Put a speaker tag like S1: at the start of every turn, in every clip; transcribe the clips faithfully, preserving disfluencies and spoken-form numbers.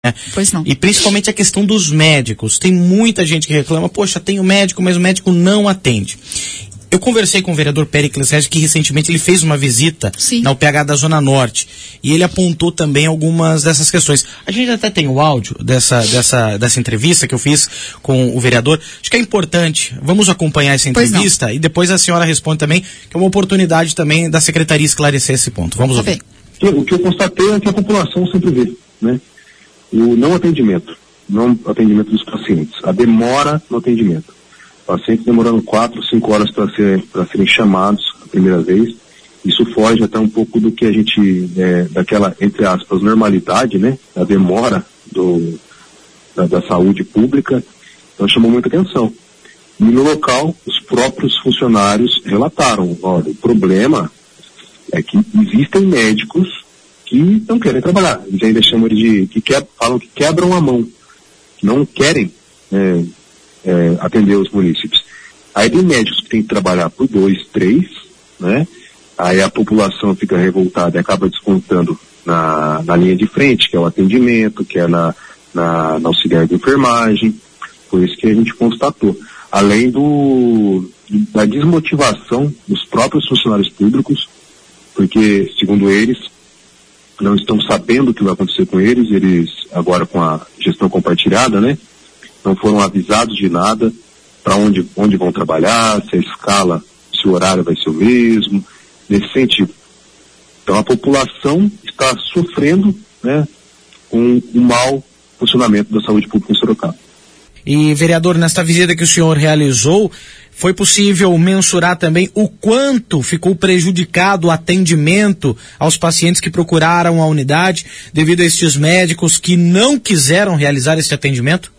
S1: Pois não.
S2: E principalmente a questão dos médicos. Tem muita gente que reclama, poxa, tem o médico, mas o médico não atende. Eu conversei com o vereador Péricles Regis, que recentemente ele fez uma visita Sim. na U P H da Zona Norte. E ele apontou também algumas dessas questões. A gente até tem o áudio dessa, dessa, dessa entrevista que eu fiz com o vereador. Acho que é importante. Vamos acompanhar essa entrevista e depois a senhora responde também, que é uma oportunidade também da Secretaria esclarecer esse ponto. Vamos ouvir.
S3: O que eu constatei é que a população sempre vê, né? O não atendimento, não atendimento dos pacientes, a demora no atendimento. Pacientes demorando quatro, cinco horas para ser, para serem chamados a primeira vez. Isso foge até um pouco do que a gente, é, daquela, entre aspas, normalidade, né? A demora do, da, da saúde pública. Então chamou muita atenção. E no local, os próprios funcionários relataram, olha, o problema é que existem médicos que não querem trabalhar. Eles ainda chamam de, que que, falam que quebram a mão, que não querem é, é, atender os munícipes. Aí tem médicos que têm que trabalhar por dois, três, né? Aí a população fica revoltada e acaba descontando na, na linha de frente, que é o atendimento, que é na, na, na auxiliar de enfermagem. Por isso que a gente constatou. Além do, da desmotivação dos próprios funcionários públicos, porque, segundo eles, não estão sabendo o que vai acontecer com eles, eles agora com a gestão compartilhada, né? Não foram avisados de nada, para onde, onde vão trabalhar, se a escala, se o horário vai ser o mesmo, nesse sentido. Então a população está sofrendo, né, com o mau funcionamento da saúde pública em Sorocaba.
S2: E, vereador, nesta visita que o senhor realizou, foi possível mensurar também o quanto ficou prejudicado o atendimento aos pacientes que procuraram a unidade devido a estes médicos que não quiseram realizar esse atendimento?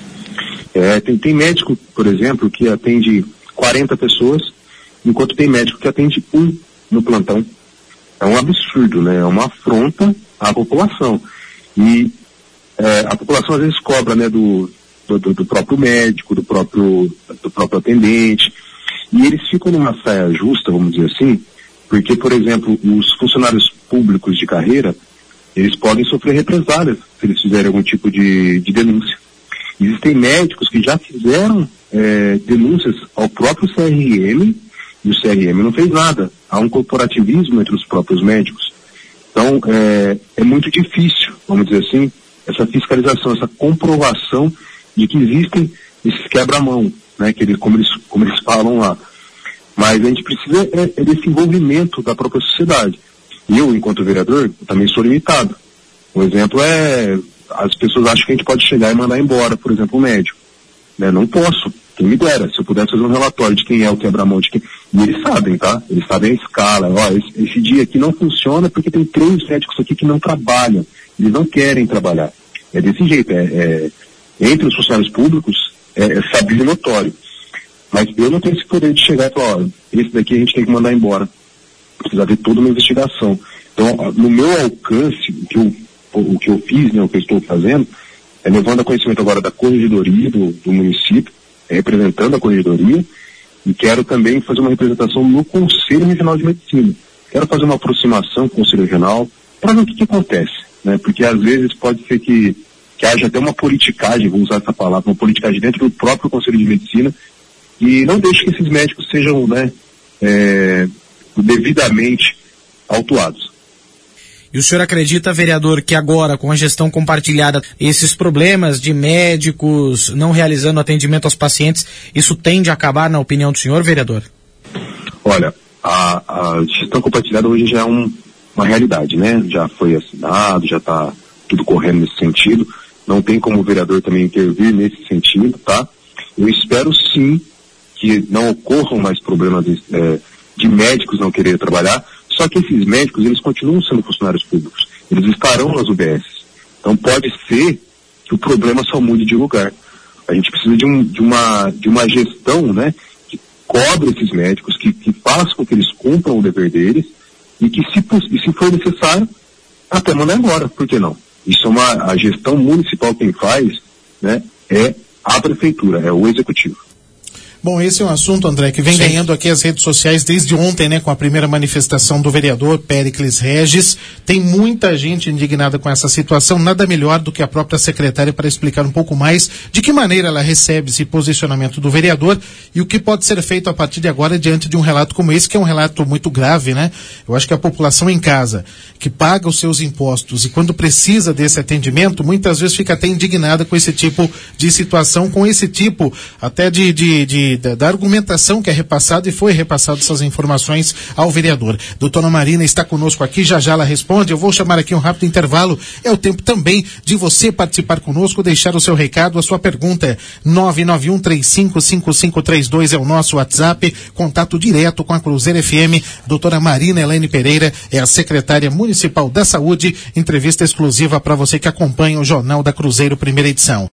S3: É, tem, tem médico, por exemplo, que atende quarenta pessoas, enquanto tem médico que atende um no plantão. É um absurdo, né? É uma afronta à população. E é, a população às vezes cobra, né, do... Do, do, do próprio médico, do próprio, do próprio atendente, e eles ficam numa saia justa, vamos dizer assim, porque, por exemplo, os funcionários públicos de carreira, eles podem sofrer represálias se eles fizerem algum tipo de, de denúncia. Existem médicos que já fizeram é, denúncias ao próprio C R M, e o C R M não fez nada. Há um corporativismo entre os próprios médicos. Então, é, é muito difícil, vamos dizer assim, essa fiscalização, essa comprovação de que existem esses quebra-mão, né, que eles, como, eles, como eles falam lá. Mas a gente precisa é, é desse envolvimento da própria sociedade. Eu, enquanto vereador, também sou limitado. Um exemplo é, as pessoas acham que a gente pode chegar e mandar embora, por exemplo, o médico. Né? Não posso, quem me dera. Se eu pudesse fazer um relatório de quem é o quebra-mão, de quem... E eles sabem, tá? Eles sabem a escala. Ó, esse, esse dia aqui não funciona porque tem três médicos aqui que não trabalham. Eles não querem trabalhar. É desse jeito, é... é entre os funcionários públicos, é, é sabido e notório. Mas eu não tenho esse poder de chegar e falar, ó, esse daqui a gente tem que mandar embora. Precisa ter toda uma investigação. Então, no meu alcance, o que eu, o que eu fiz, né, o que eu estou fazendo, é levando a conhecimento agora da corregedoria do, do município, é, representando a corregedoria, e quero também fazer uma representação no Conselho Regional de Medicina. Quero fazer uma aproximação com o Conselho Regional, para ver o que, que acontece, né? Porque às vezes pode ser que que haja até uma politicagem, vou usar essa palavra, uma politicagem dentro do próprio Conselho de Medicina, e não deixe que esses médicos sejam, né, é, devidamente autuados.
S2: E o senhor acredita, vereador, que agora, com a gestão compartilhada, esses problemas de médicos não realizando atendimento aos pacientes, isso tende a acabar, na opinião do senhor, vereador?
S3: Olha, a, a gestão compartilhada hoje já é um, uma realidade, né? Já foi assinado, já está tudo correndo nesse sentido. Não tem como o vereador também intervir nesse sentido, tá? Eu espero sim que não ocorram mais problemas de, é, de médicos não querer trabalhar, só que esses médicos, eles continuam sendo funcionários públicos, eles estarão nas U B S. Então pode ser que o problema só mude de lugar. A gente precisa de, um, de, uma, de uma gestão, né, que cobre esses médicos, que, que faça com que eles cumpram o dever deles, e que se, e se for necessário, até mandar embora, por que não? Isso é uma, a gestão municipal quem faz, né, é a prefeitura, é o executivo.
S1: Bom, esse é um assunto, André, que vem Sim. ganhando aqui as redes sociais desde ontem, né, com a primeira manifestação do vereador Péricles Regis. Tem muita gente indignada com essa situação, nada melhor do que a própria secretária para explicar um pouco mais de que maneira ela recebe esse posicionamento do vereador e o que pode ser feito a partir de agora diante de um relato como esse, que é um relato muito grave, né? Eu acho que a população em casa, que paga os seus impostos e quando precisa desse atendimento, muitas vezes fica até indignada com esse tipo de situação, com esse tipo até de, de, de Da, da argumentação que é repassada e foi repassada essas informações ao vereador. Doutora Marina está conosco aqui, já já ela responde. Eu vou chamar aqui um rápido intervalo. É o tempo também de você participar conosco, deixar o seu recado, a sua pergunta. nove nove um três cinco cinco cinco três dois é o nosso WhatsApp. Contato direto com a Cruzeiro F M. Doutora Marina Elaine Pereira é a secretária municipal da Saúde. Entrevista exclusiva para você que acompanha o Jornal da Cruzeiro, primeira edição.